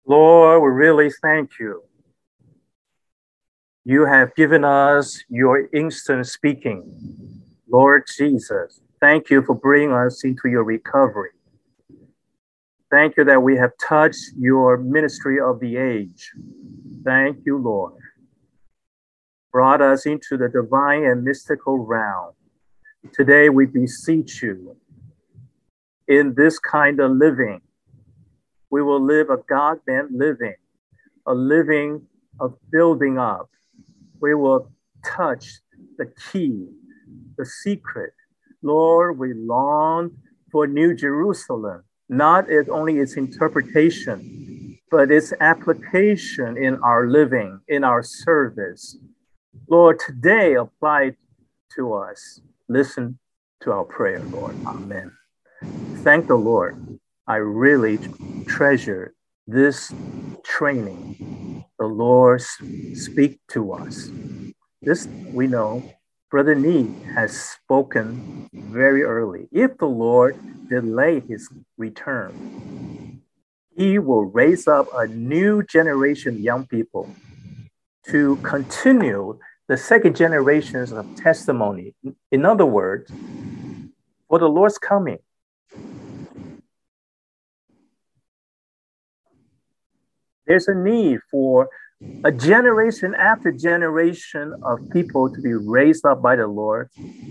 Lord, we really thank you. You have given us your instant speaking. Lord Jesus, thank you for bringing us into your recovery. Thank you that we have touched your ministry of the age. Thank you, Lord. Brought us into the divine and mystical realm. Today we beseech you, in this kind of living, we will live a God-man living, a living of building up. We will touch the key, the secret. Lord, we long for New Jerusalem, not only its interpretation, but its application in our living, in our service. Lord, today apply to us. Listen to our prayer, Lord. Amen. Thank the Lord. I really treasure this training. The Lord speak to us. This we know, Brother Nee has spoken very early. If the Lord delay his return, he will raise up a new generation of young people to continue the second generations of testimony. In other words, for the Lord's coming, there's a need for a generation after generation of people to be raised up by the Lord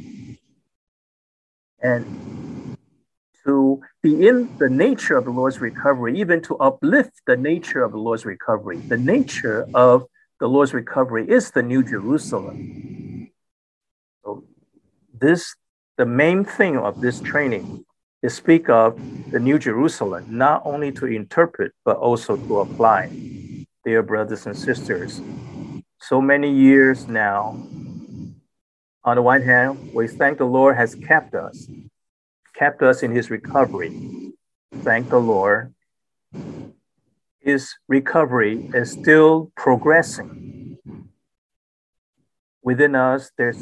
and to be in the nature of the Lord's recovery, even to uplift the nature of the Lord's recovery. The nature of the Lord's recovery is the New Jerusalem. So the main thing of this training is speak of the New Jerusalem, not only to interpret, but also to apply. Dear brothers and sisters, so many years now, on the one hand, we thank the Lord has kept us in his recovery. Thank the Lord. His recovery is still progressing. Within us, there's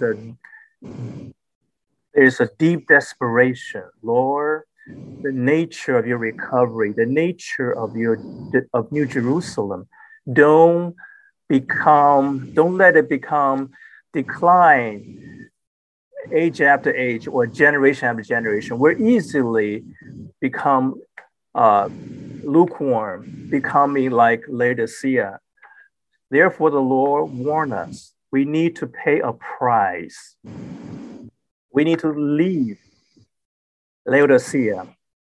a deep desperation. Lord, the nature of your recovery, the nature of New Jerusalem, don't let it become decline age after age or generation after generation. We're easily become lukewarm, becoming like Laodicea. Therefore, the Lord warned us, we need to pay a price. We need to leave Laodicea.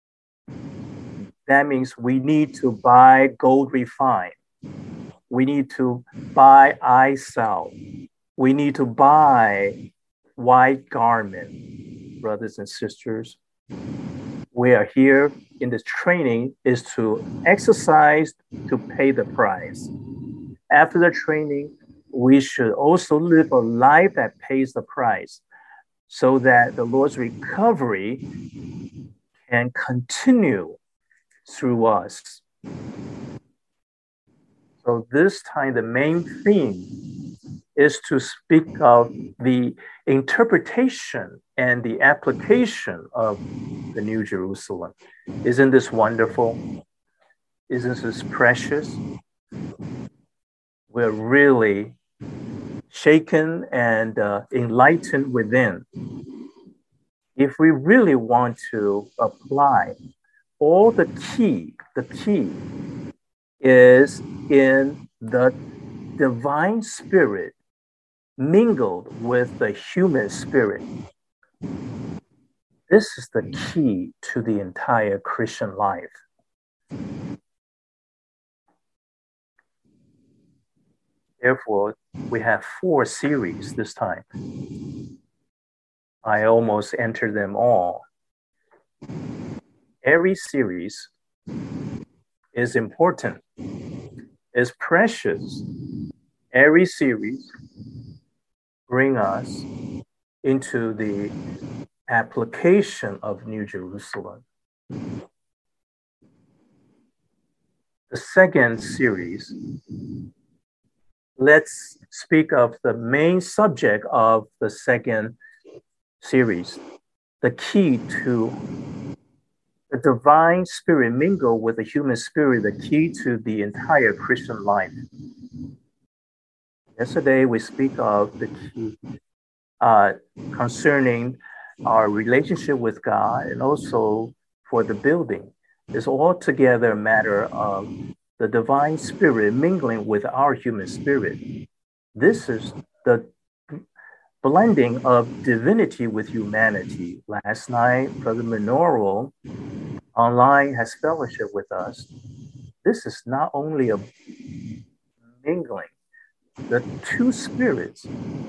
That means we need to buy gold refined. We need to buy eye salve. We need to buy white garment. Brothers and sisters, we are here in this training is to exercise to pay the price. After the training, we should also live a life that pays the price so that the Lord's recovery can continue through us. So this time, the main theme is to speak of the interpretation and the application of the New Jerusalem. Isn't this wonderful? Isn't this precious? We're really shaken and enlightened within. If we really want to apply all the key is in the divine spirit mingled with the human spirit. This is the key to the entire Christian life. Therefore, we have 4 series this time. I almost entered them all. Every series is important, is precious. Every series brings us into the application of New Jerusalem. The second series, let's speak of the main subject of the second series, the key to The divine spirit mingle with the human spirit, the key to the entire Christian life. Yesterday, we speak of the key concerning our relationship with God and also for the building. It's altogether a matter of the divine spirit mingling with our human spirit. This is the blending of divinity with humanity. Last night, Brother Minoru online has fellowship with us. This is not only a mingling, the two spirits.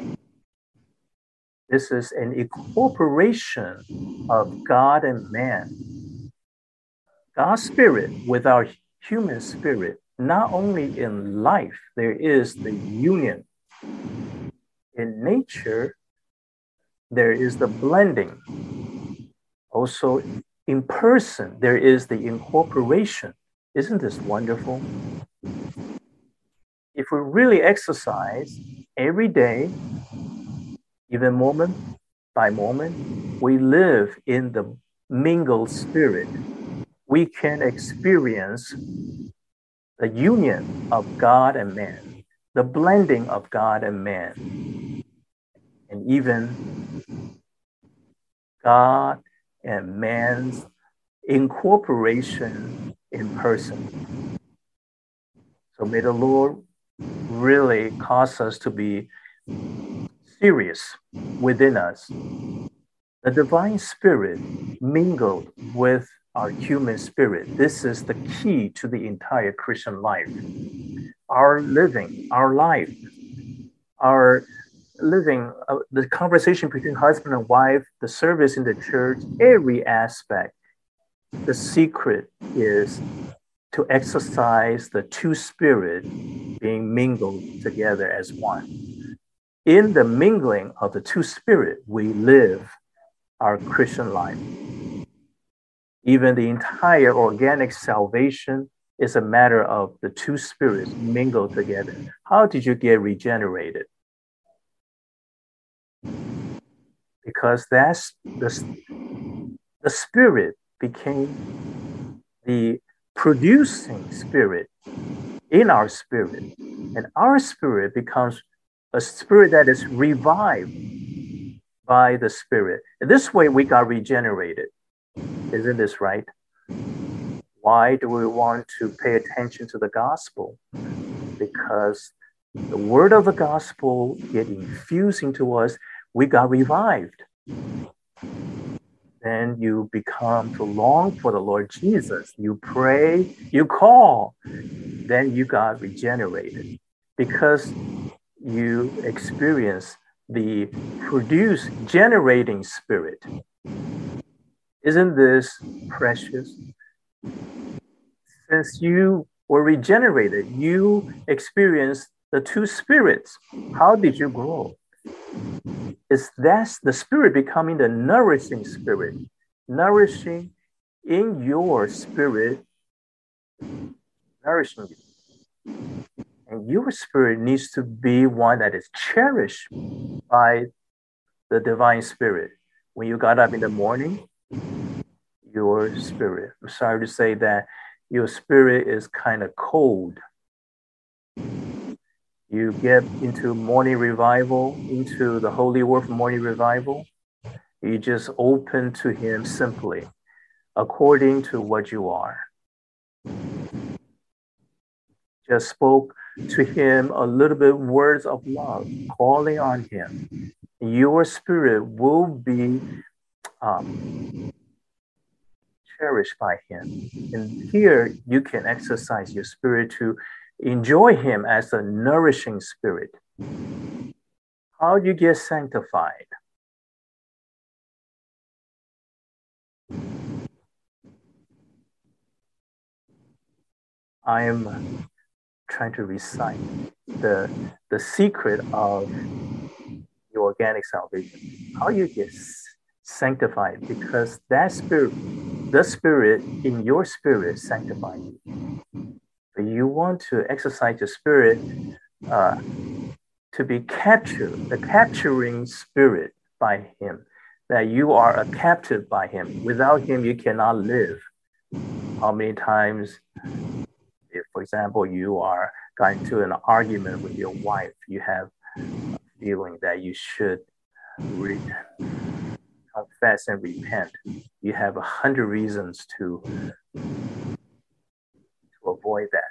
This is an incorporation of God and man. God's spirit with our human spirit, not only in life, there is the union. In nature, there is the blending. Also, in person, there is the incorporation. Isn't this wonderful? If we really exercise every day, even moment by moment, we live in the mingled spirit. We can experience the union of God and man, the blending of God and man, and even God and man's incorporation in person. So may the Lord really cause us to be serious within us. The divine spirit mingled with our human spirit. This is the key to the entire Christian life. Our living, our life, our living, the conversation between husband and wife, the service in the church, every aspect. The secret is to exercise the two spirits being mingled together as one. In the mingling of the two spirits, we live our Christian life. Even the entire organic salvation is a matter of the two spirits mingled together. How did you get regenerated? Because that's the spirit became the producing spirit in our spirit, and our spirit becomes a spirit that is revived by the spirit. And this way we got regenerated. Isn't this right? Why do we want to pay attention to the gospel? Because the word of the gospel get infused into us, we got revived. Then you become to long for the Lord Jesus. You pray, you call, then you got regenerated because you experience the produce generating spirit. Isn't this precious? Since you were regenerated, you experienced the two spirits. How did you grow? That's the spirit becoming the nourishing spirit, nourishing in your spirit, nourishing you. And your spirit needs to be one that is cherished by the divine spirit. When you got up in the morning, your spirit, I'm sorry to say that your spirit is kind of cold. You get into morning revival, into the Holy Word morning revival. You just open to Him simply, according to what you are. Just spoke to Him a little bit words of love, calling on Him. Your spirit will be cherished by Him. And here you can exercise your spirit to enjoy Him as a nourishing spirit. How do you get sanctified? I am trying to recite the secret of the organic salvation. How you get sanctified? Because that spirit, the spirit in your spirit sanctifies you. But you want to exercise your spirit to be captured, the capturing spirit by Him, that you are a captive by Him. Without Him, you cannot live. How many times, if, for example, you are got into an argument with your wife, you have a feeling that you should confess and repent. You have 100 reasons to avoid that.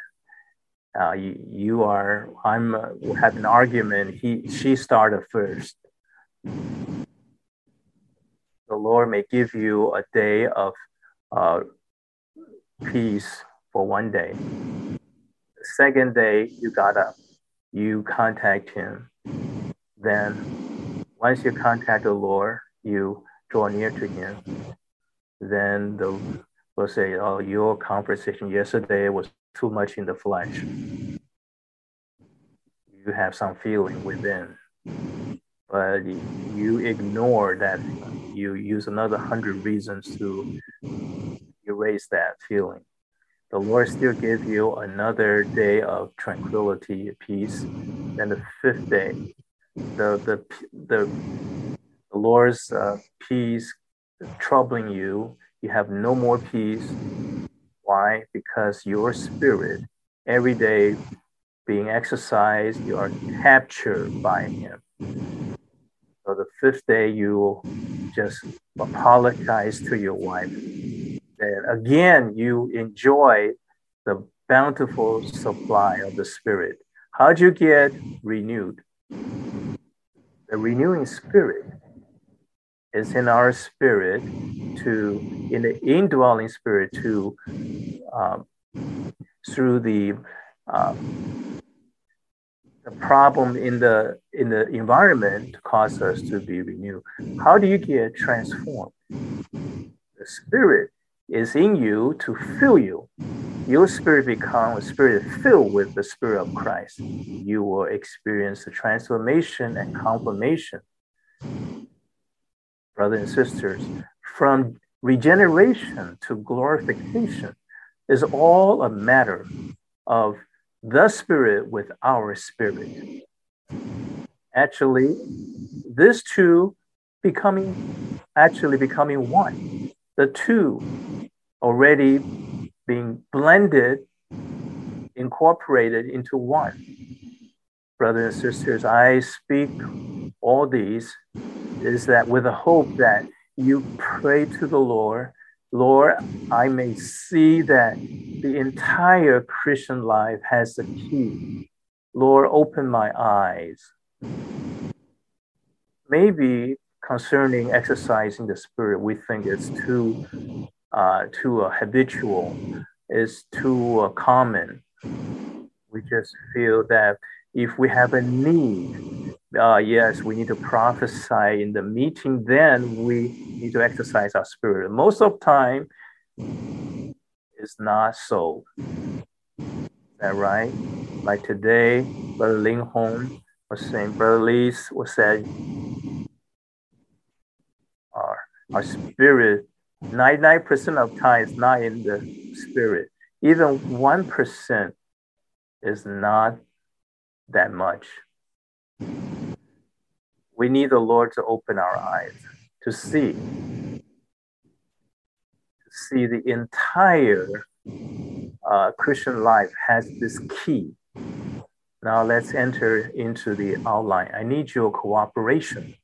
I'm had an argument. She started first. The Lord may give you a day of peace for one day. The second day you got up, you contact Him. Then once you contact the Lord, you draw near to Him. Then we'll say, "Oh, your conversation yesterday was too much in the flesh." You have some feeling within, but you ignore that. You use another 100 reasons to erase that feeling. The Lord still gives you another day of tranquility, peace. Then the fifth day, the Lord's peace troubling you. You have no more peace. Why? Because your spirit every day being exercised, you are captured by Him. So the fifth day, you just apologize to your wife. Then again, you enjoy the bountiful supply of the Spirit. How'd you get renewed? The renewing Spirit is in our spirit in the indwelling Spirit through the problem in the environment causes us to be renewed. How do you get transformed? The Spirit is in you to fill you. Your spirit becomes a spirit filled with the Spirit of Christ. You will experience the transformation and confirmation. Brothers and sisters, from regeneration to glorification is all a matter of the Spirit with our spirit. Actually, these two becoming one. The two already being blended, incorporated into one. Brothers and sisters, I speak all these is that with a hope that you pray to the Lord, Lord, I may see that the entire Christian life has the key. Lord, open my eyes. Maybe concerning exercising the Spirit, we think it's too habitual, it's too common. We just feel that if we have a need, yes, we need to prophesy in the meeting, then we need to exercise our spirit. Most of the time, it's not so. Is that right? Like today, Brother Ling Hong was saying, Brother Lee was saying, our spirit, 99% of time is not in the spirit. Even 1% is not that much. We need the Lord to open our eyes to see the entire Christian life has this key. Now let's enter into the outline. I need your cooperation.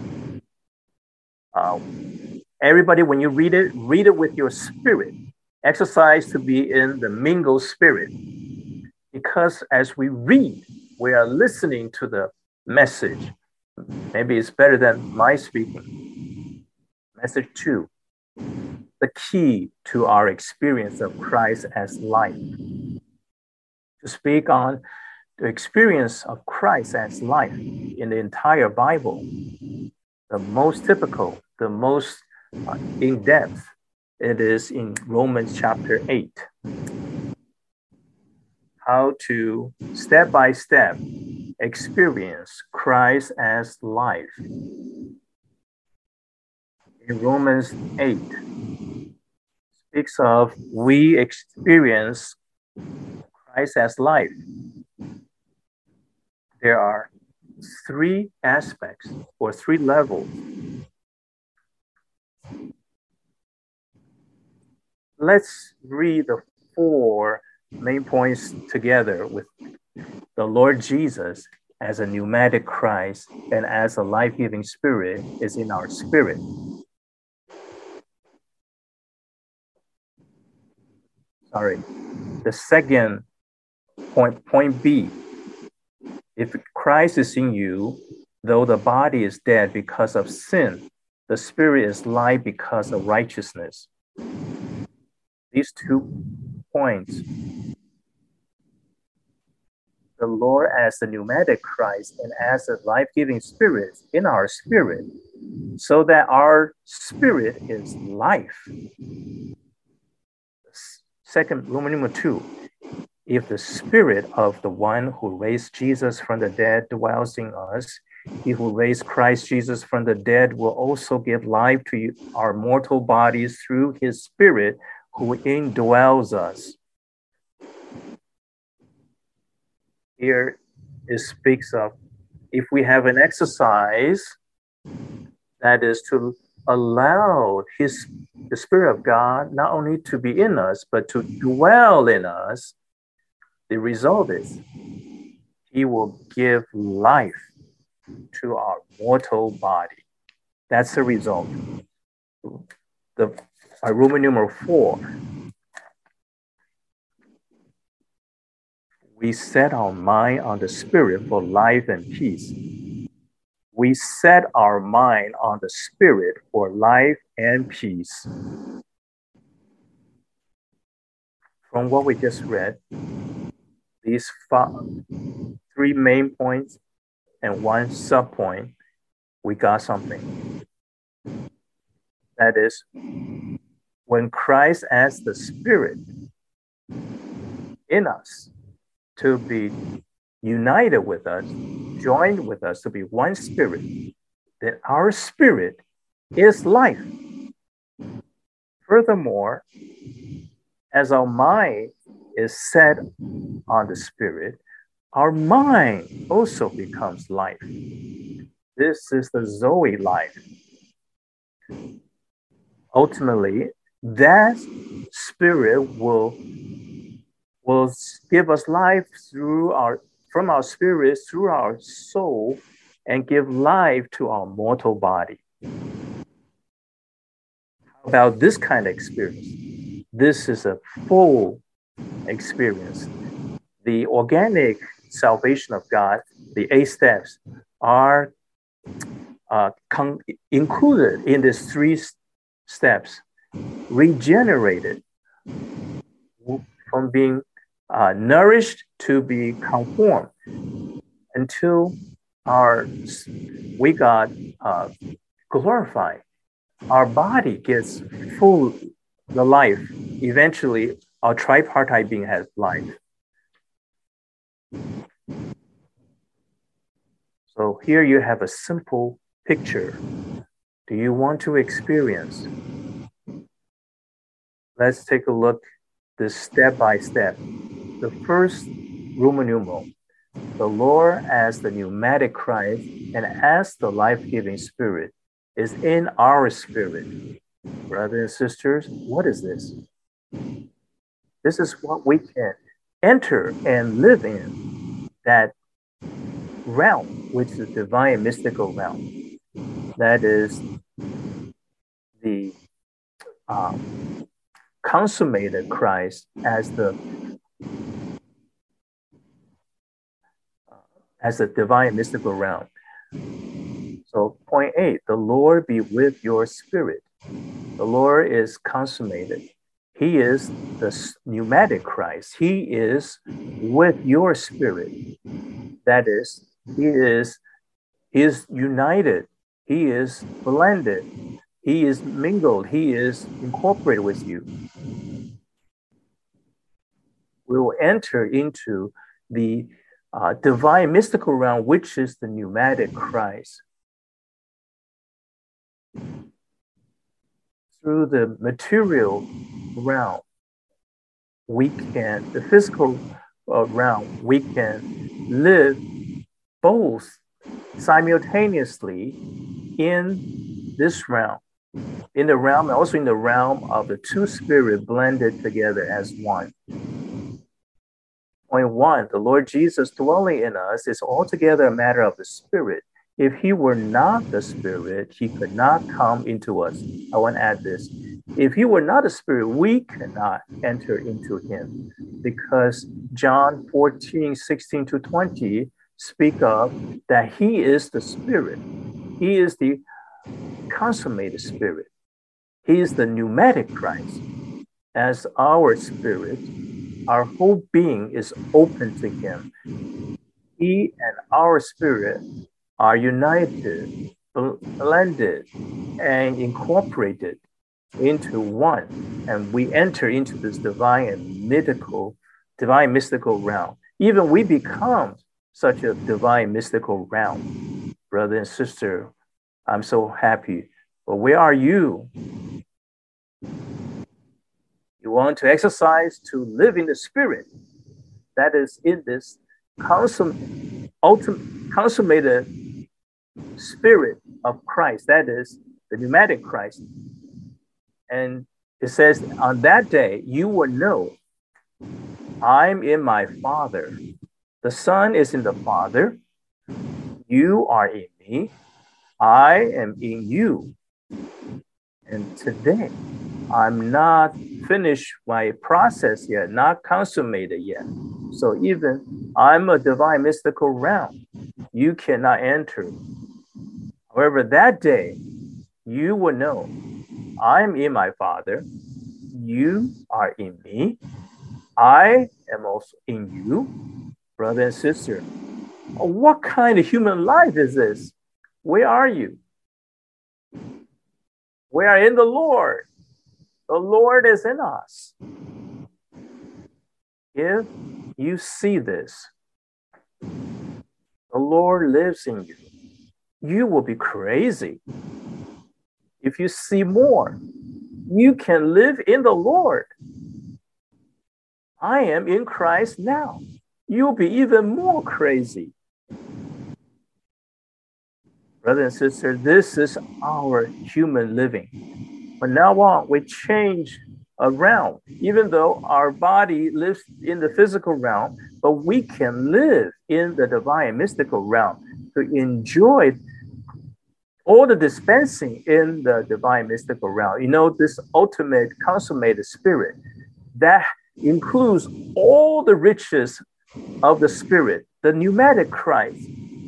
Everybody, when you read it with your spirit. Exercise to be in the mingle spirit. Because as we read, we are listening to the message. Maybe it's better than my speaking. Message 2, the key to our experience of Christ as life. To speak on the experience of Christ as life in the entire Bible, the most typical, the most in-depth, it is in Romans chapter 8. How to step by step experience Christ as life. In Romans 8, speaks of we experience Christ as life. There are 3 aspects or 3 levels. Let's read the 4 main points together with the Lord Jesus as a pneumatic Christ and as a life-giving spirit is in our spirit. Sorry. The second point B. If Christ is in you, though the body is dead because of sin, the spirit is life because of righteousness. These 2 points, the Lord as the pneumatic Christ and as a life-giving spirit in our spirit, so that our spirit is life. Second, Roman numeral 2, if the spirit of the one who raised Jesus from the dead dwells in us, he who raised Christ Jesus from the dead will also give life to our mortal bodies through his spirit who indwells us. Here it speaks of if we have an exercise that is to allow the Spirit of God not only to be in us, but to dwell in us, the result is he will give life to our mortal body. That's the result. Roman numeral 4. We set our mind on the Spirit for life and peace. We set our mind on the Spirit for life and peace. From what we just read, these 3 main points and 1 subpoint, we got something. That is, when Christ adds the Spirit in us to be united with us, joined with us to be one spirit, then our spirit is life. Furthermore, as our mind is set on the Spirit, our mind also becomes life. This is the Zoe life. Ultimately, that Spirit will give us life from our spirit through our soul and give life to our mortal body. How about this kind of experience? This is a full experience. The organic salvation of God, the 8 steps, are included in these 3 steps, regenerated from being nourished to be conformed until we got glorified. Our body gets full the life. Eventually, our tripartite being has life. So here you have a simple picture. Do you want to experience? Let's take a look this step by step. The first Roman numeral, the Lord as the pneumatic Christ and as the life-giving Spirit is in our spirit. Brothers and sisters, what is this? This is what we can enter and live in, that realm, which is the divine mystical realm. That is the consummated Christ as the divine mystical realm. So point 8, the Lord be with your spirit. The Lord is consummated. He is the pneumatic Christ. He is with your spirit. That is, he is united. He is blended. He is mingled. He is incorporated with you. We will enter into the divine mystical realm, which is the pneumatic Christ. Through the material realm, the physical realm, we can live both simultaneously in this realm, in the realm, also in the realm of the two spirits blended together as one. Point one, the Lord Jesus dwelling in us is altogether a matter of the Spirit. If he were not the Spirit, he could not come into us. I want to add this. If he were not the Spirit, we cannot enter into him, because John 14:16-20 speak of that he is the Spirit. He is the consummated Spirit. He is the pneumatic Christ. As our spirit, our whole being is open to him. He and our spirit are united, blended, and incorporated into one. And we enter into this divine mystical realm. Even we become such a divine mystical realm. Brother and sister, I'm so happy. But where are you? You want to exercise to live in the Spirit that is in this consummated Spirit of Christ, that is the pneumatic Christ. And it says, on that day, you will know I'm in my Father. The Son is in the Father. You are in me. I am in you. And today, I'm not finished my process yet, not consummated yet. So even I'm a divine mystical realm. You cannot enter. However, that day, you will know I'm in my Father. You are in me. I am also in you, brother and sister. What kind of human life is this? Where are you? We are in the Lord. The Lord is in us. If you see this, the Lord lives in you. You will be crazy. If you see more, you can live in the Lord. I am in Christ now. You'll be even more crazy. Brother and sister, this is our human living. From now on, we change around. Even though our body lives in the physical realm, but we can live in the divine mystical realm to enjoy all the dispensing in the divine mystical realm. You know, this ultimate consummated Spirit that includes all the riches of the Spirit. The pneumatic Christ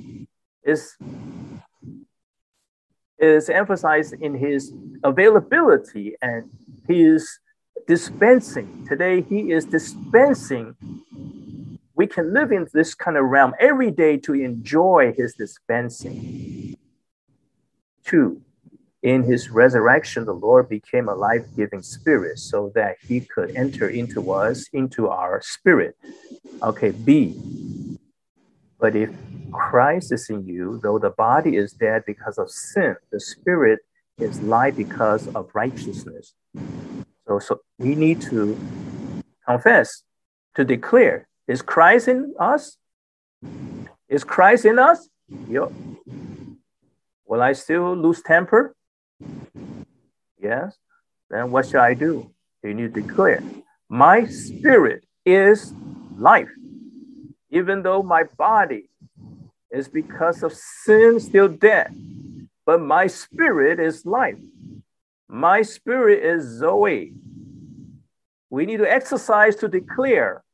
is emphasized in his availability and his dispensing. Today, he is dispensing. We can live in this kind of realm every day to enjoy his dispensing. 2, in his resurrection, the Lord became a life-giving Spirit so that he could enter into us, into our spirit. Okay, B, but if Christ is in you, though the body is dead because of sin, the Spirit is life because of righteousness. So we need to confess, to declare, is Christ in us? Is Christ in us? Yep. Will I still lose temper? Yes. Then what shall I do? You need to declare, my spirit is life. Even though my body is because of sin still dead, but my spirit is life. My spirit is Zoe. We need to exercise to declare.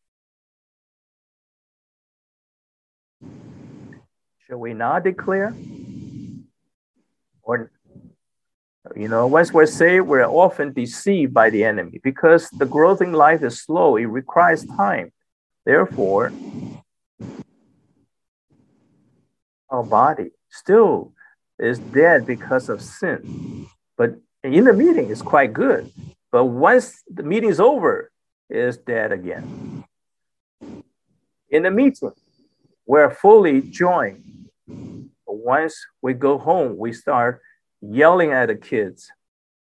Shall we not declare? Or, you know, once we're saved, we're often deceived by the enemy because the growth in life is slow. It requires time. Therefore, our body still is dead because of sin. But in the meeting, it's quite good. But once the meeting is over, it's dead again. In the meeting, we're fully joined. But once we go home, we start yelling at the kids.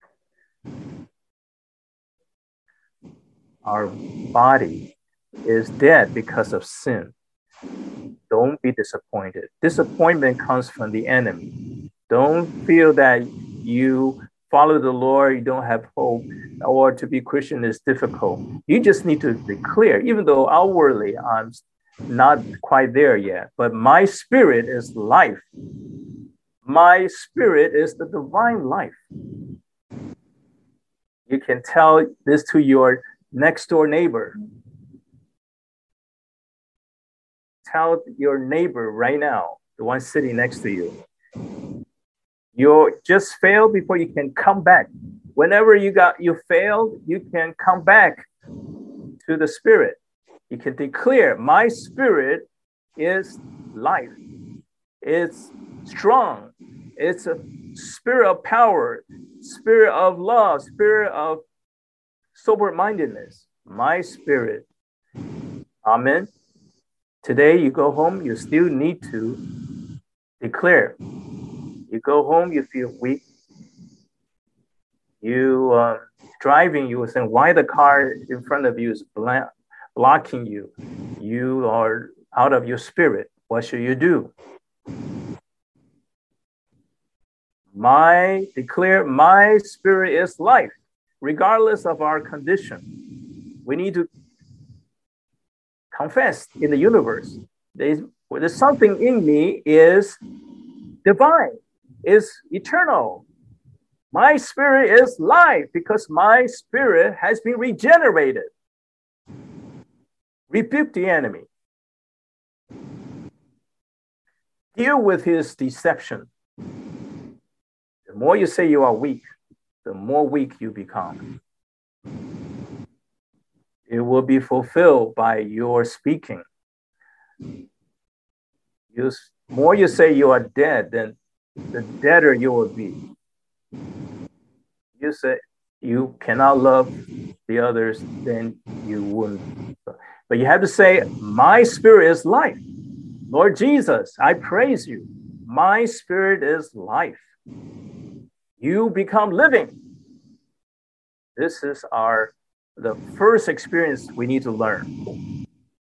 Our body is dead because of sin. Don't be disappointed. Disappointment comes from the enemy. Don't feel that you follow the Lord, you don't have hope, or to be Christian is difficult. You just need to declare, even though outwardly I'm not quite there yet, but my spirit is life. My spirit is the divine life. You can tell this to your next door neighbor. Tell your neighbor right now, the one sitting next to you. You just failed before you can come back. Whenever you failed, you can come back to the spirit. You can declare, my spirit is life. It's strong. It's a spirit of power, spirit of love, spirit of sober-mindedness. My spirit. Amen. Today you go home, you still need to declare. You go home, you feel weak. You driving, you will say, why the car in front of you is blocking you? You are out of your spirit. What should you do? Declare, my spirit is life, regardless of our condition. We need to confess in the universe. There's something in me is divine, is eternal. My spirit is life because my spirit has been regenerated. Rebuke the enemy. Deal with his deception. The more you say you are weak, the more weak you become. It will be fulfilled by your speaking. The more you say you are dead, then the deader you will be. You say you cannot love the others, then you wouldn't. But you have to say, my spirit is life. Lord Jesus, I praise you. My spirit is life. You become living. This is the first experience we need to learn.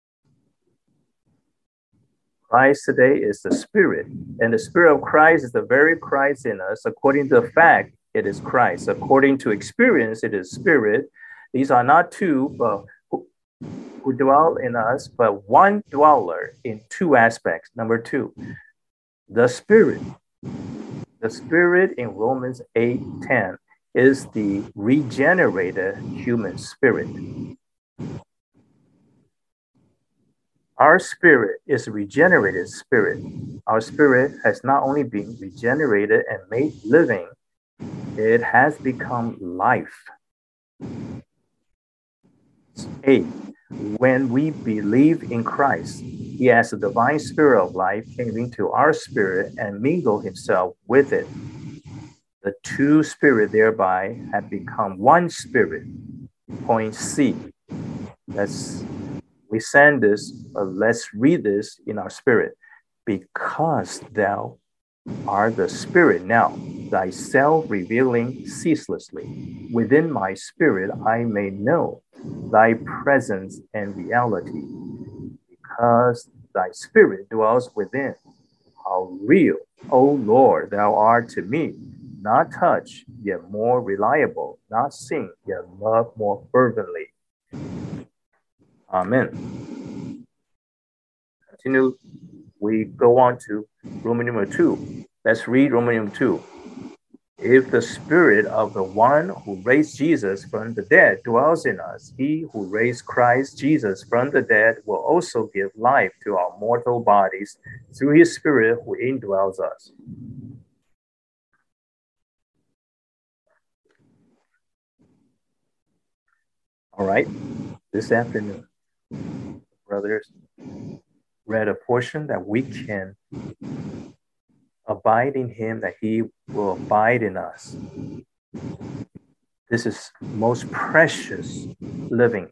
Christ today is the Spirit, and the Spirit of Christ is the very Christ in us. According to the fact, it is Christ. According to experience, it is Spirit. These are not two who dwell in us, but one dweller in two aspects. Number two, the Spirit. The Spirit in Romans 8:10 is the regenerated human spirit. Our spirit is a regenerated spirit. Our spirit has not only been regenerated and made living, it has become life. 8. When we believe in Christ, he as the divine spirit of life came into our spirit and mingled himself with it. The two spirits thereby have become one spirit. Point C. We send this, let's read this in our spirit. Because thou art the Spirit now, thyself revealing ceaselessly. Within my spirit I may know thy presence and reality. Because thy spirit dwells within. How real, O Lord, thou art to me. Not touch, yet more reliable. Not sing, yet love more fervently. Amen. Continue. We go on to Roman numeral 2. Let's read Roman numeral 2. If the spirit of the one who raised Jesus from the dead dwells in us, he who raised Christ Jesus from the dead will also give life to our mortal bodies through his spirit who indwells us. All right, this afternoon, brothers, read a portion that we can abide in him, that he will abide in us. This is most precious living.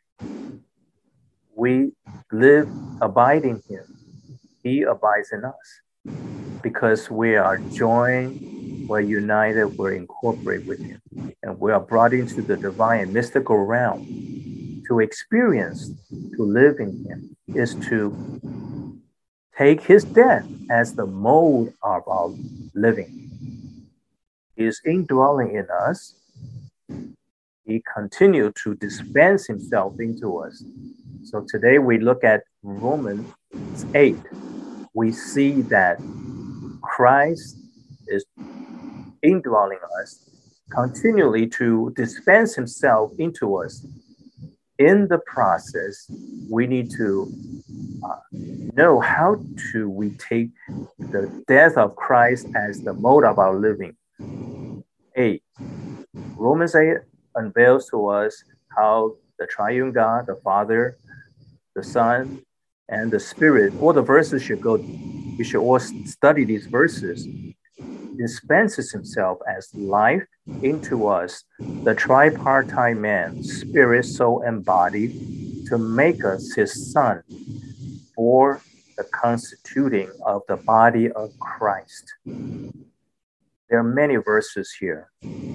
We abide in him. He abides in us because we are joined, we're united, we're incorporated with him. And we are brought into the divine and mystical realm. To experience, to live in him, is to take his death as the mode of our living. He is indwelling in us. He continued to dispense himself into us. So today we look at Romans 8. We see that Christ is indwelling us, continually to dispense himself into us. In the process, we need to know how to we take the death of Christ as the mode of our living. 8. Romans 8 unveils to us how the triune God, the Father, the Son, and the Spirit, all the verses should go, we should all study these verses, dispenses himself as life into us, the tripartite man, spirit, soul, and body, to make us his son for the constituting of the body of Christ. There are many verses here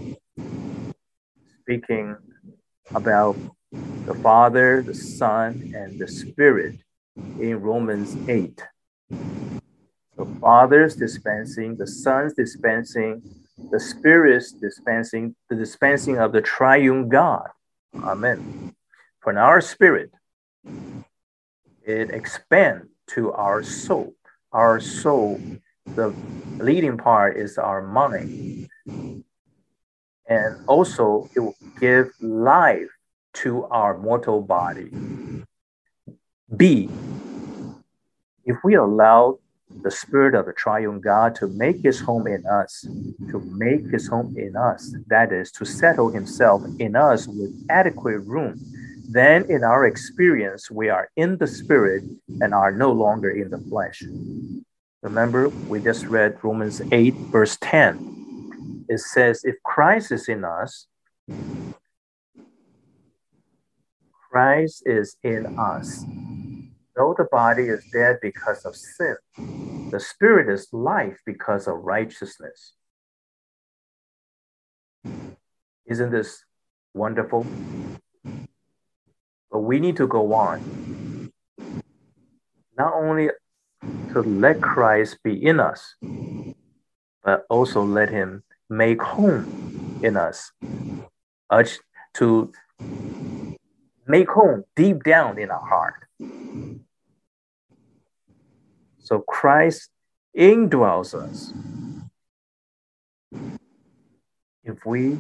speaking about the Father, the Son, and the Spirit in Romans 8. The Father's dispensing, the Son's dispensing, the Spirit's dispensing, the dispensing of the triune God. Amen. For our spirit, it expands to our soul. Our soul, the leading part is our mind. And also, it will give life to our mortal body. B, if we allow the Spirit of the triune God to make his home in us, that is, to settle himself in us with adequate room, then in our experience, we are in the Spirit and are no longer in the flesh. Remember, we just read Romans 8, verse 10. It says, if Christ is in us, Christ is in us. Though the body is dead because of sin, the Spirit is life because of righteousness. Isn't this wonderful? But we need to go on. Not only to let Christ be in us, but also let him make home in us. To make home deep down in our heart. So Christ indwells us. If we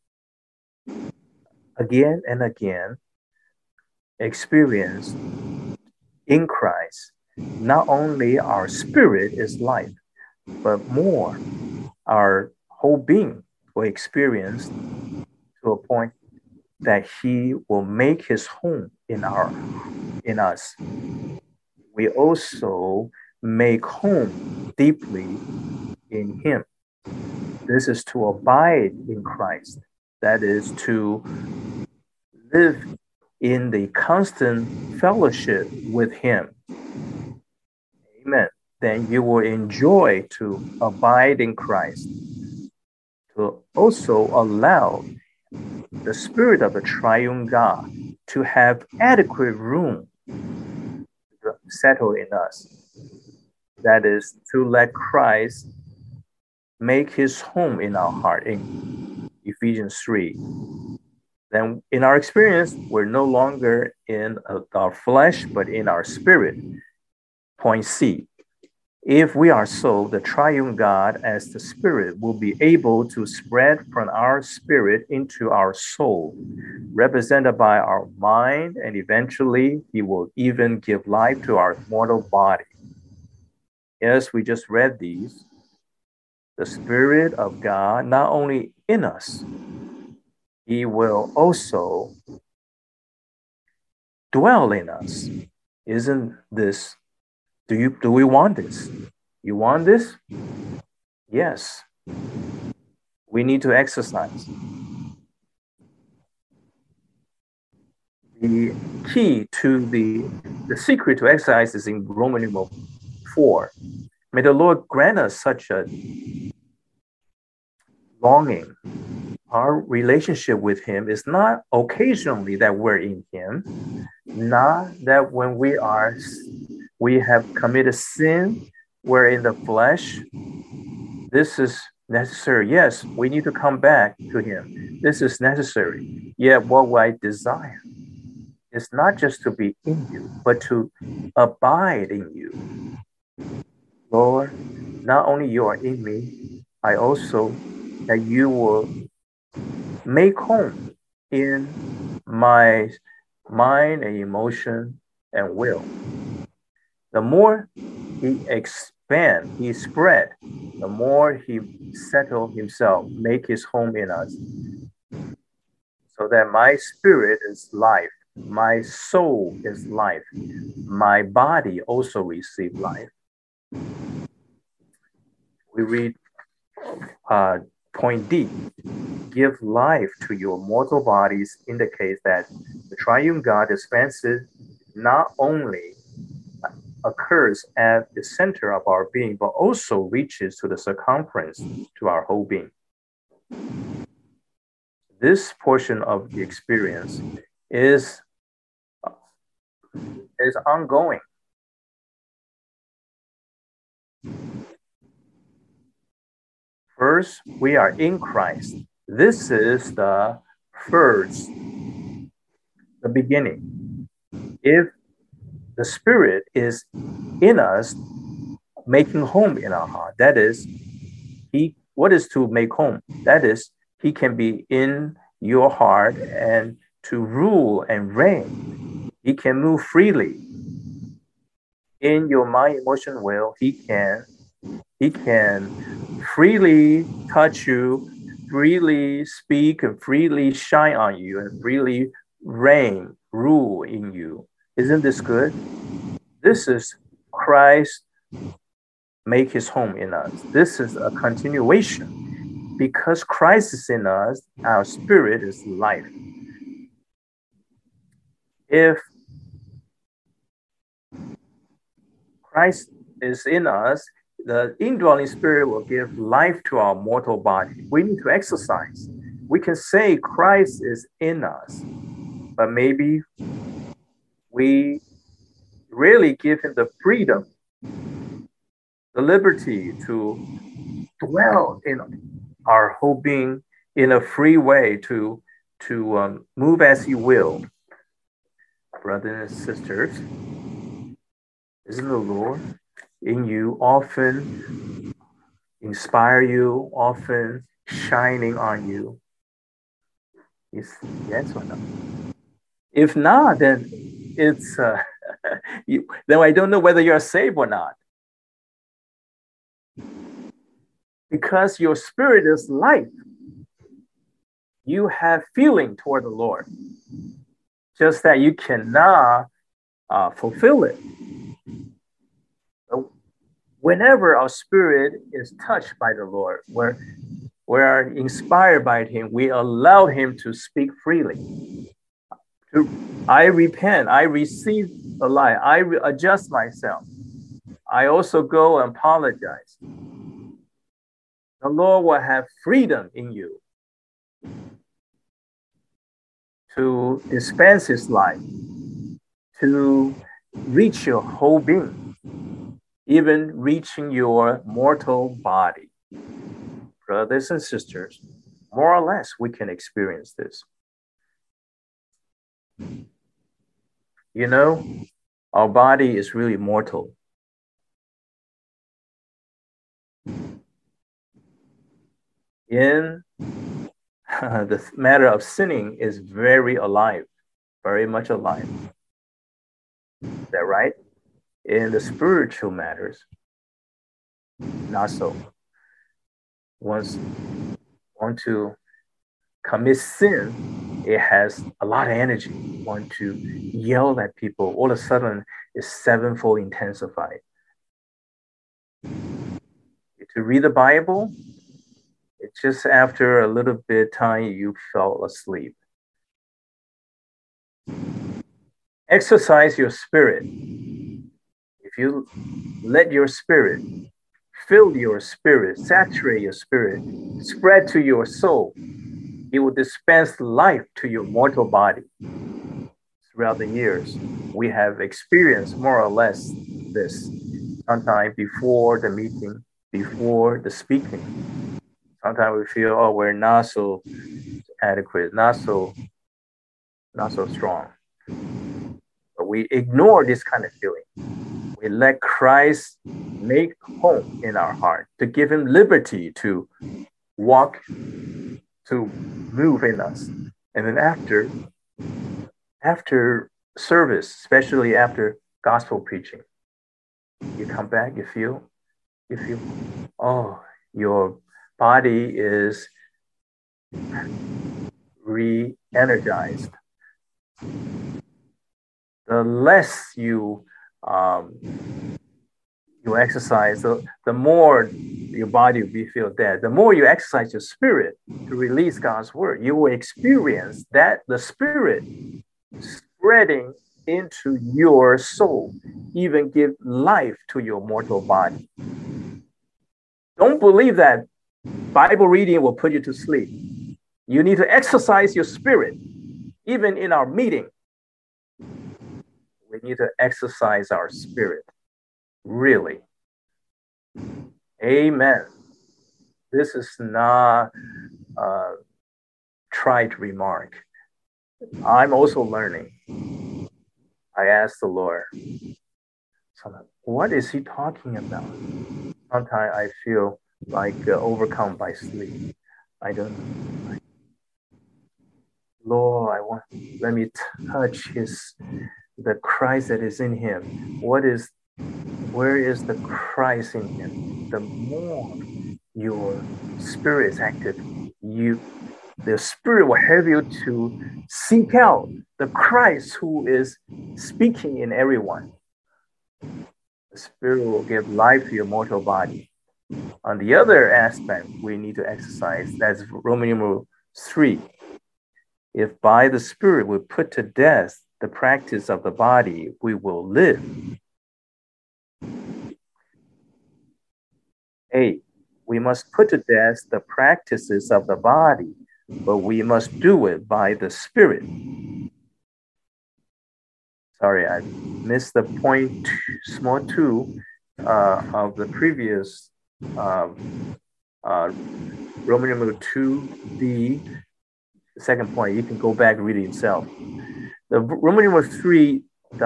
again and again experience in Christ, not only our spirit is life, but more, our whole being will experience to a point that he will make his home in us. We also make home deeply in him. This is to abide in Christ. That is to live in the constant fellowship with him. Amen. Then you will enjoy to abide in Christ. To also allow the Spirit of the triune God to have adequate room to settle in us. That is to let Christ make his home in our heart in Ephesians 3. Then in our experience, we're no longer in our flesh, but in our spirit. Point C. If we are so, the triune God as the Spirit will be able to spread from our spirit into our soul, represented by our mind, and eventually he will even give life to our mortal body. Yes, we just read these. The Spirit of God, not only in us, he will also dwell in us. Isn't this, do we want this? You want this? Yes. We need to exercise. The key to the secret to exercise is in Romans 4. May the Lord grant us such a longing. Our relationship with him is not occasionally that we're in him, not that when we have committed sin, we're in the flesh. This is necessary. Yes, we need to come back to him. This is necessary. Yet what I desire is not just to be in you, but to abide in you. Lord, not only you are in me, I also that you will make home in my mind and emotion and will. The more he expand, he spread, the more he settle himself, make his home in us. So that my spirit is life, my soul is life, my body also receive life. We read point D, give life to your mortal bodies indicates that the triune God dispenses not only occurs at the center of our being, but also reaches to the circumference to our whole being. This portion of the experience is ongoing. First, we are in Christ. This is the first, the beginning. If the Spirit is in us, making home in our heart, that is, what is to make home? That is, he can be in your heart and to rule and reign. He can move freely in your mind, emotion, will. He can freely touch you, freely speak, and freely shine on you, and freely reign, rule in you. Isn't this good? This is Christ make his home in us. This is a continuation. Because Christ is in us, our spirit is life. If Christ is in us, the indwelling spirit will give life to our mortal body. We need to exercise. We can say Christ is in us, but maybe we really give him the freedom, the liberty to dwell in our whole being in a free way, to move as he will. Brothers and sisters, isn't the Lord in you often inspire you, often shining on you? Yes or no? If not, then it's then I don't know whether you're saved or not. Because your spirit is life, you have feeling toward the Lord, just that you cannot fulfill it. So whenever our spirit is touched by the Lord, we're inspired by him, we allow him to speak freely. I repent, I receive a lie, I adjust myself. I also go and apologize. The Lord will have freedom in you to dispense his life, to reach your whole being, even reaching your mortal body. Brothers and sisters, more or less, we can experience this. You know, our body is really mortal. In the matter of sinning is very alive, very much alive. Is that right? In the spiritual matters, not so. Once want to commit sin, it has a lot of energy. Want to yell at people, all of a sudden it's sevenfold intensified. To read the Bible, it's just after a little bit of time you fell asleep. Exercise your spirit. If you let your spirit fill your spirit, saturate your spirit, spread to your soul, it will dispense life to your mortal body. Throughout the years, we have experienced more or less this, sometime before the meeting, before the speaking. Sometimes we feel, oh, we're not so adequate, not so strong. But we ignore this kind of feeling. We let Christ make home in our heart, to give him liberty to walk, to move in us. And then after service, especially after gospel preaching, you come back, you feel, oh, your body is re-energized. The less you exercise, the more your body will feel dead. The more you exercise your spirit to release God's word, you will experience that the spirit spreading into your soul, even give life to your mortal body. Don't believe that Bible reading will put you to sleep. You need to exercise your spirit. Even in our meeting, we need to exercise our spirit. Really. Amen. This is not a trite remark. I'm also learning. I asked the Lord, what is he talking about? Sometimes I feel like overcome by sleep. I don't know. Lord, let me touch the Christ that is in him. Where is the Christ in him? The more your spirit is active, the Spirit will help you to seek out the Christ who is speaking in everyone. The Spirit will give life to your mortal body. On the other aspect, we need to exercise. That's Roman numeral 3. If by the Spirit we put to death the practice of the body, we will live. 8. We must put to death the practices of the body, but we must do it by the Spirit. Sorry, I missed the point small 2 of the previous Roman numeral 2b, the second point. You can go back and read it yourself. The Roman numeral 3,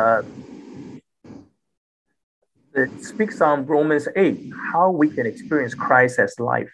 it speaks on Romans 8, how we can experience Christ as life.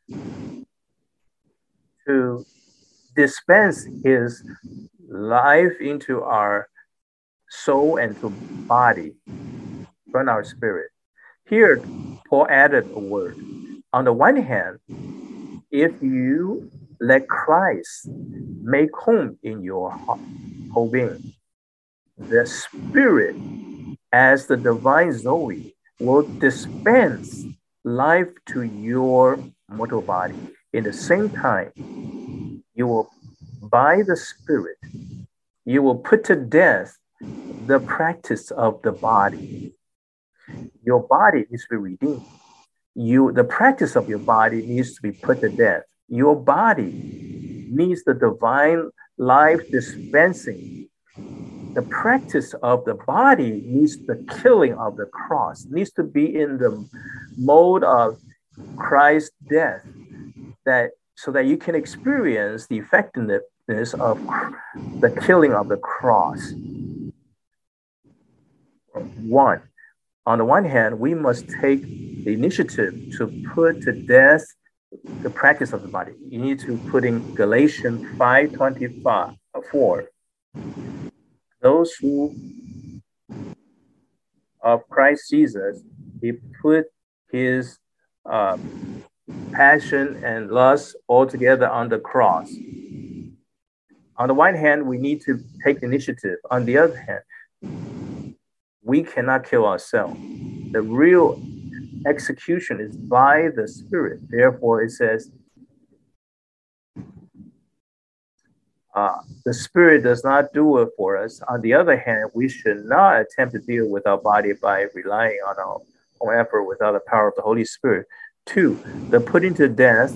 To dispense his life into our soul and to body from our spirit. Here, Paul added a word. On the one hand, if you let Christ make home in your whole being, the Spirit, as the divine Zoe, will dispense life to your mortal body. In the same time, you will, by the Spirit, you will put to death the practice of the body. Your body needs to be redeemed. The practice of your body needs to be put to death. Your body needs the divine life dispensing. The practice of the body needs the killing of the cross, needs to be in the mode of Christ's death, so that you can experience the effectiveness of the killing of the cross. 1. On the one hand, we must take the initiative to put to death the practice of the body. You need to put in Galatians 5:24. Those who of Christ Jesus, he put his passion and lust all together on the cross. On the one hand, we need to take initiative. On the other hand, we cannot kill ourselves. The real execution is by the Spirit. Therefore, it says, the Spirit does not do it for us. On the other hand, we should not attempt to deal with our body by relying on our own effort without the power of the Holy Spirit. 2, the putting to death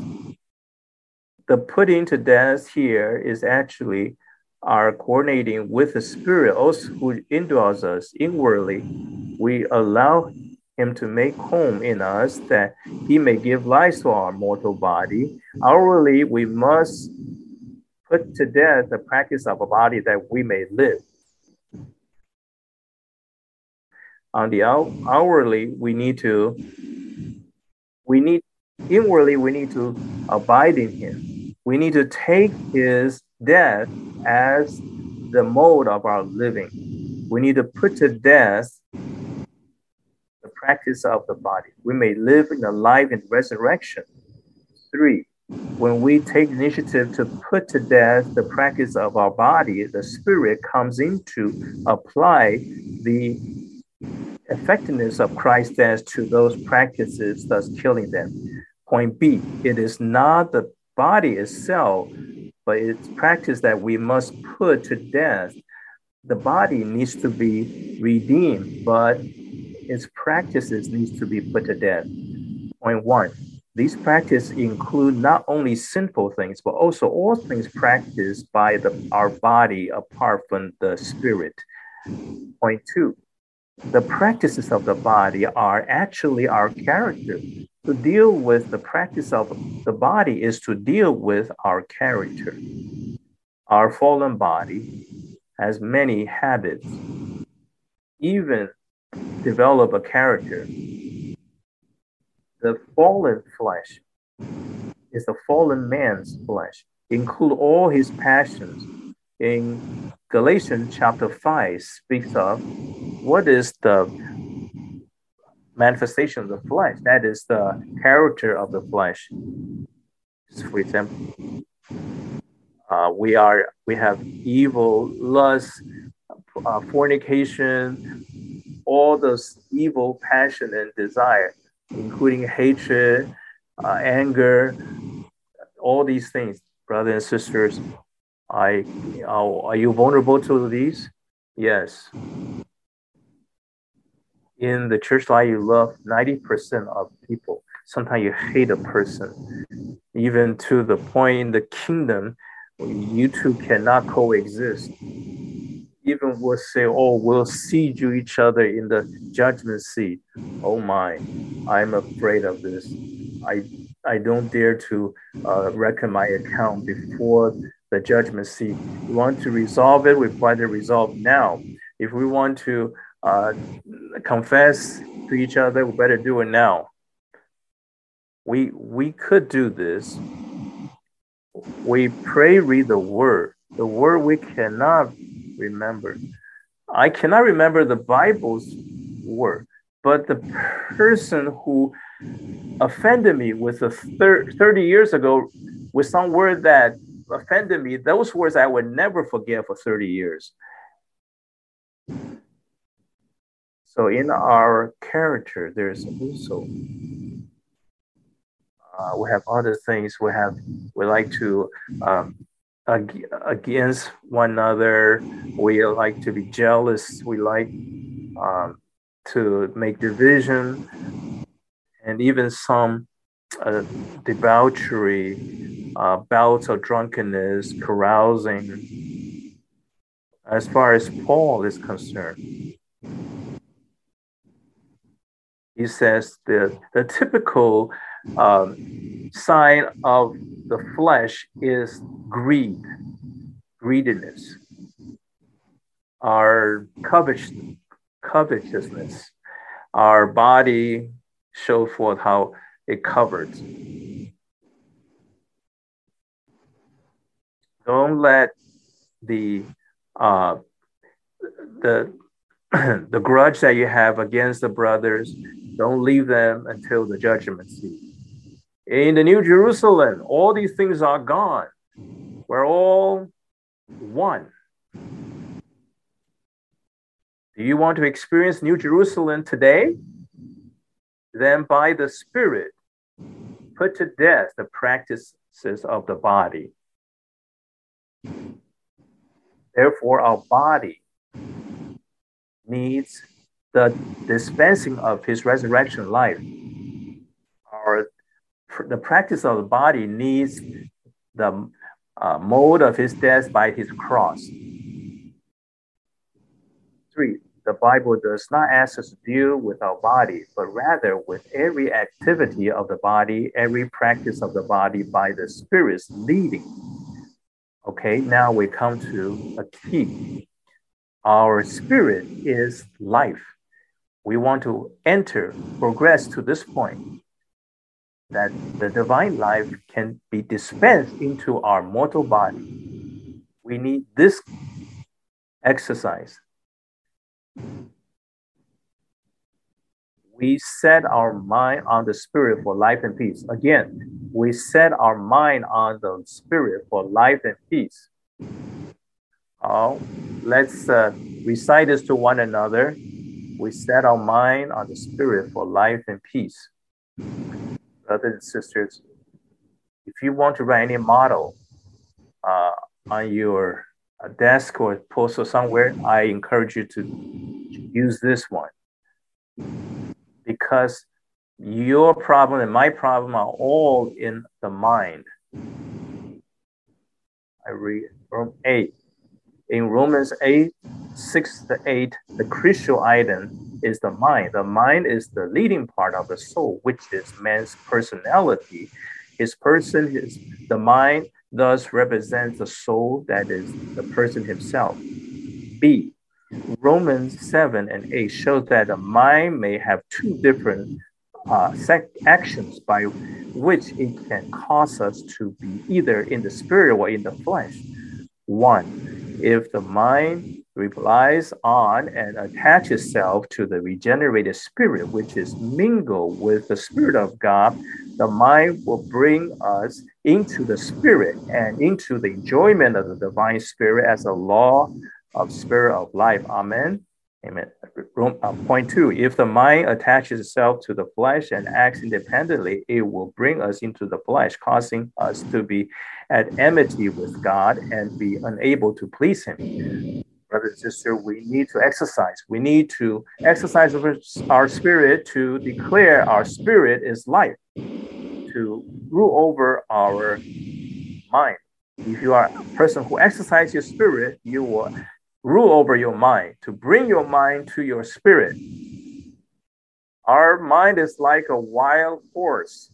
here is actually our coordinating with the Spirit also who indwells us inwardly. We allow him to make home in us, that he may give life to our mortal body. Outwardly, we must put to death the practice of a body that we may live. On the outwardly, inwardly, we need to abide in him. We need to take his death as the mode of our living. We need to put to death the practice of the body. We may live in a life in resurrection. 3, when we take initiative to put to death the practice of our body, the Spirit comes in to apply the effectiveness of Christ's death to those practices, thus killing them. Point B, it is not the body itself, but it's practice that we must put to death. The body needs to be redeemed, but its practices needs to be put to death. Point 1, these practices include not only sinful things, but also all things practiced by our body apart from the Spirit. Point 2, the practices of the body are actually our character. To deal with the practice of the body is to deal with our character. Our fallen body has many habits, even develop a character. The fallen flesh is the fallen man's flesh, include all his passions. In Galatians chapter 5 speaks of what is the manifestation of the flesh. That is the character of the flesh. For example, we have evil, lust, fornication, all those evil passion and desire, including hatred, anger, all these things. Brothers and sisters, are you vulnerable to these? Yes. In the church life, you love 90% of people. Sometimes you hate a person. Even to the point in the kingdom, you two cannot coexist. Even we'll say, oh, we'll see each other in the judgment seat. Oh my, I'm afraid of this. I don't dare to reckon my account before the judgment seat. We want to resolve it, we try to resolve now. If we want to confess to each other, we better do it now. We could do this. We pray, read the word. The word we cannot remember. I cannot remember the Bible's word, but the person who offended me with 30 years ago with some word that offended me, those words I would never forget for 30 years. So in our character, there's also we have other things. We like to against one another. We like to be jealous. We like to make division, and even some debauchery, bouts of drunkenness, carousing. As far as Paul is concerned, he says the typical sign of the flesh is greediness, our covetousness. Our body shows forth how it covers. Don't let the grudge that you have against the brothers, don't leave them until the judgment seat. In the New Jerusalem, all these things are gone. We're all one. Do you want to experience New Jerusalem today? Then by the Spirit, put to death the practices of the body. Therefore, our body needs the dispensing of his resurrection life. The practice of the body needs the mode of his death by his cross. 3, the Bible does not ask us to deal with our body, but rather with every activity of the body, every practice of the body by the Spirit's leading. Okay, now we come to a key. Our spirit is life. We want to progress to this point, that the divine life can be dispensed into our mortal body. We need this exercise. We set our mind on the Spirit for life and peace. Again, we set our mind on the Spirit for life and peace. Let's recite this to one another. We set our mind on the Spirit for life and peace. Brothers and sisters, if you want to write any motto on your desk or post somewhere, I encourage you to use this one, because your problem and my problem are all in the mind. I read from 8. In Romans 8, 6-8, the crucial item is the mind. The mind is the leading part of the soul, which is man's personality. The mind thus represents the soul, that is the person himself. B, Romans 7 and 8 show that the mind may have two different actions by which it can cause us to be either in the spirit or in the flesh. 1, if the mind relies on and attaches itself to the regenerated spirit, which is mingled with the Spirit of God, the mind will bring us into the spirit and into the enjoyment of the divine spirit as a law of spirit of life. Amen. Amen. Point 2, if the mind attaches itself to the flesh and acts independently, it will bring us into the flesh, causing us to be at enmity with God and be unable to please Him. Brother and sister, we need to exercise. We need to exercise our spirit to declare our spirit is life, to rule over our mind. If you are a person who exercises your spirit, you will rule over your mind, to bring your mind to your spirit. Our mind is like a wild horse.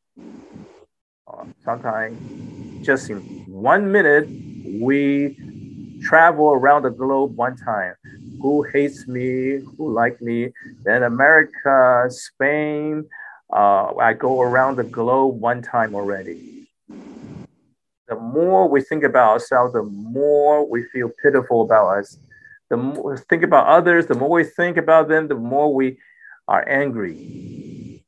Sometimes just in 1 minute, we travel around the globe one time. Who hates me? Who likes me? Then America, Spain. I go around the globe one time already. The more we think about ourselves, the more we feel pitiful about us. The more we think about others, the more we think about them, the more we are angry.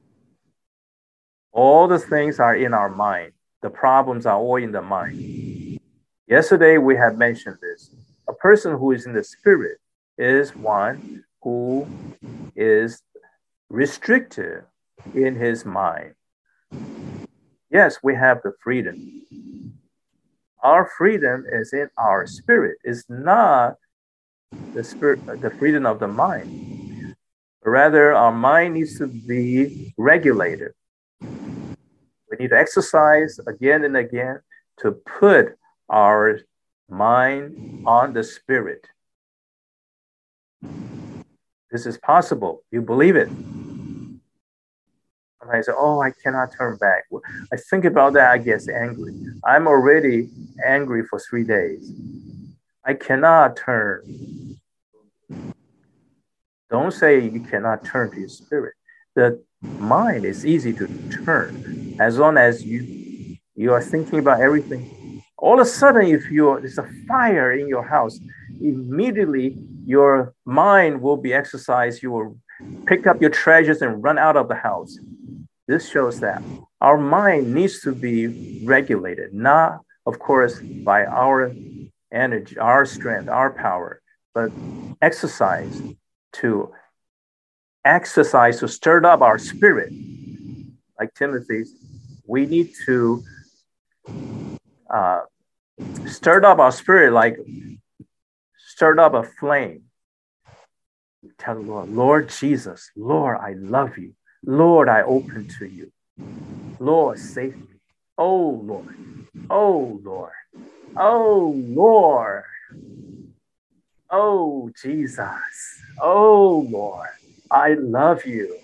All the things are in our mind. The problems are all in the mind. Yesterday, we have mentioned this. A person who is in the spirit is one who is restricted in his mind. Yes, we have the freedom. Our freedom is in our spirit. It's not the freedom of the mind. Rather, our mind needs to be regulated. We need to exercise again and again to put our mind on the spirit. This is possible. You believe it. I say, oh, I cannot turn back. I think about that, I get angry. I'm already angry for 3 days. I cannot turn. Don't say you cannot turn to your spirit. The mind is easy to turn as long as you are thinking about everything. All of a sudden, if there's a fire in your house, immediately your mind will be exercised. You will pick up your treasures and run out of the house. This shows that our mind needs to be regulated, not, of course, by our energy, our strength, our power, but exercise to stir up our spirit. Like Timothy, we need to stir up our spirit, like stir up a flame. Tell the Lord, Lord Jesus, Lord, I love you. Lord, I open to you. Lord, save me. Oh, Lord. Oh, Lord. Oh, Lord. Oh, Jesus. Oh, Lord, I love you.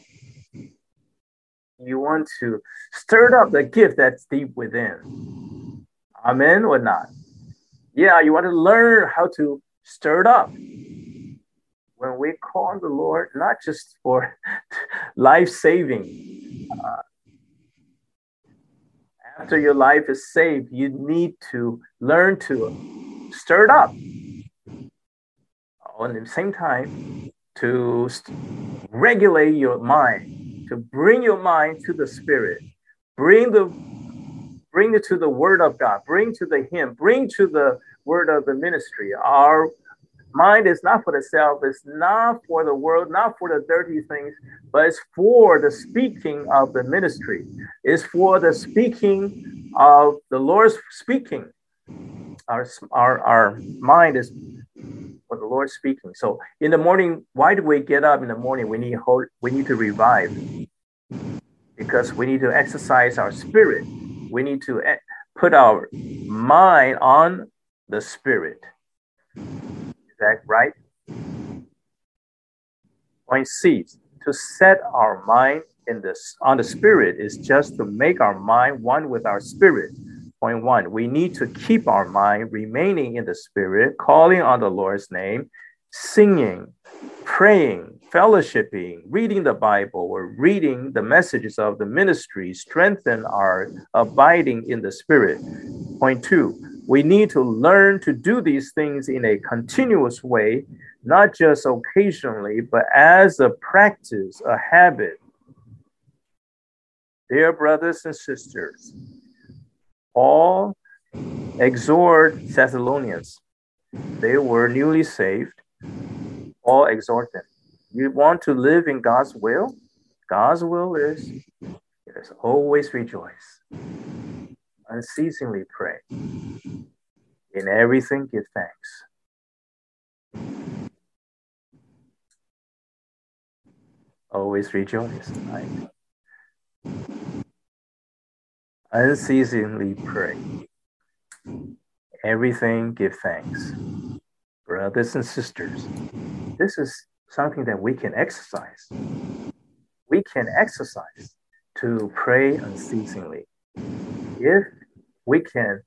You want to stir up the gift that's deep within. Amen or not? Yeah, you want to learn how to stir it up. When we call on the Lord, not just for life saving, after your life is saved, you need to learn to stir it up. At the same time, to regulate your mind, to bring your mind to the Spirit, bring it to the Word of God, bring to the hymn, bring to the word of the ministry. Our mind is not for the self, it's not for the world, not for the dirty things, but it's for the speaking of the ministry. It's for the speaking of the Lord's speaking. Our mind is for the Lord speaking. So in the morning, why do we get up in the morning? We need to revive, because we need to exercise our spirit. We need to put our mind on the Spirit. Is that right? Point C, to set our mind on the Spirit is just to make our mind one with our spirit. Point 1, we need to keep our mind remaining in the Spirit, calling on the Lord's name, singing, praying, fellowshipping, reading the Bible, or reading the messages of the ministry, strengthen our abiding in the Spirit. Point 2, we need to learn to do these things in a continuous way, not just occasionally, but as a practice, a habit. Dear brothers and sisters, Paul exhort Thessalonians. They were newly saved. Paul exhort them. You want to live in God's will? God's will is always rejoice, unceasingly pray, in everything give thanks. Always rejoice, right? Unceasingly pray. Everything give thanks. Brothers and sisters, this is something that we can exercise. We can exercise to pray unceasingly. If we can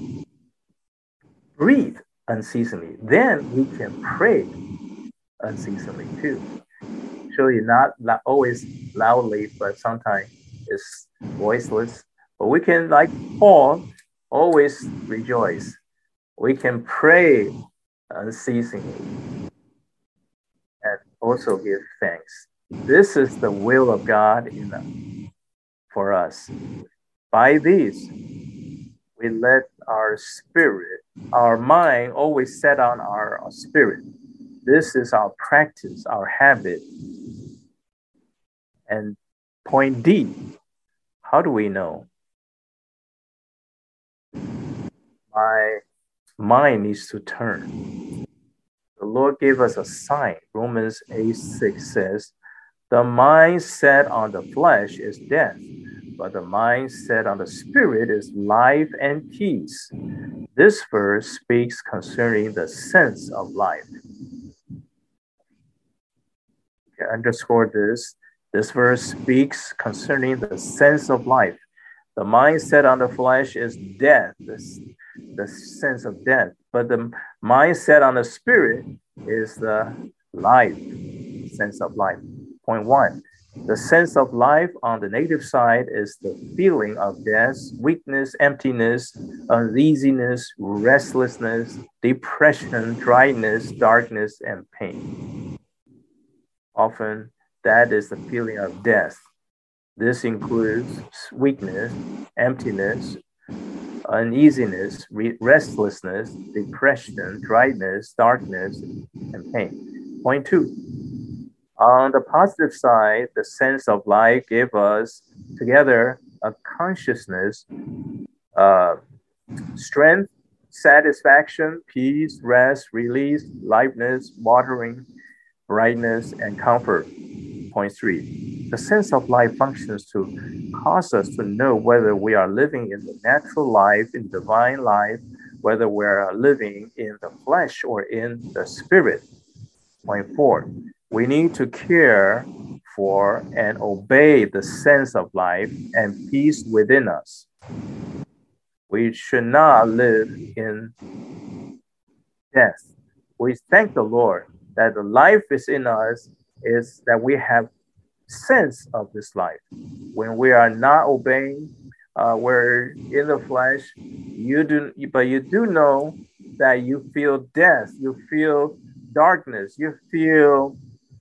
breathe unceasingly, then we can pray unceasingly too. Surely not always loudly, but sometimes it's voiceless. But we can, like Paul, always rejoice. We can pray unceasingly and also give thanks. This is the will of God for us. By these, we let our spirit, our mind always set on our spirit. This is our practice, our habit. And point D, how do we know? My mind needs to turn. The Lord gave us a sign. Romans 8:6 says, the mind set on the flesh is death, but the mind set on the spirit is life and peace. This verse speaks concerning the sense of life. Okay, underscore this. This verse speaks concerning the sense of life. The mind set on the flesh is death, the sense of death. But the mind set on the spirit is the life, sense of life. Point 1, the sense of life on the negative side is the feeling of death, weakness, emptiness, uneasiness, restlessness, depression, dryness, darkness, and pain. Often that is the feeling of death. This includes weakness, emptiness, uneasiness, restlessness, depression, dryness, darkness, and pain. Point 2, on the positive side, the sense of life gave us together a consciousness, strength, satisfaction, peace, rest, release, liveness, watering, brightness, and comfort. Point 3, the sense of life functions to cause us to know whether we are living in the natural life, in divine life, whether we're living in the flesh or in the spirit. Point 4, we need to care for and obey the sense of life and peace within us. We should not live in death. We thank the Lord that the life is in us, is that we have sense of this life. When we are not obeying, we're in the flesh. But you do know that you feel death, you feel darkness, you feel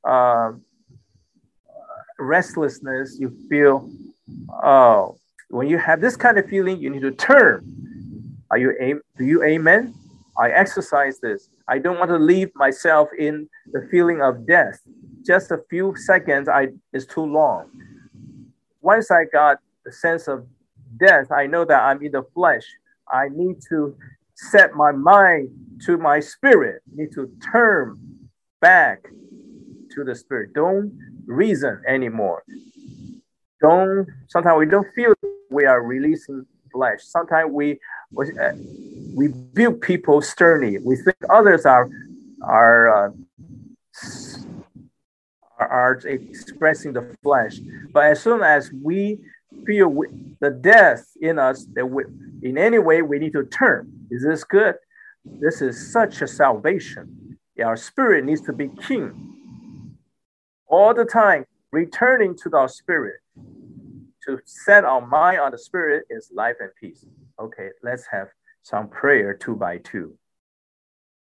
restlessness, you feel, when you have this kind of feeling, you need to turn. Do you amen? I exercise this. I don't want to leave myself in the feeling of death. Just a few seconds is too long. Once I got the sense of death, I know that I'm in the flesh. I need to set my mind to my spirit. I need to turn back to the spirit. Don't reason anymore. Sometimes we don't feel we are releasing flesh. Sometimes we view people sternly. We think others are expressing the flesh. But as soon as we feel the death in us, that in any way we need to turn. Is this good? This is such a salvation. Our spirit needs to be keen all the time, returning to our spirit. To set our mind on the spirit is life and peace. Okay, let's have some prayer 2 by 2.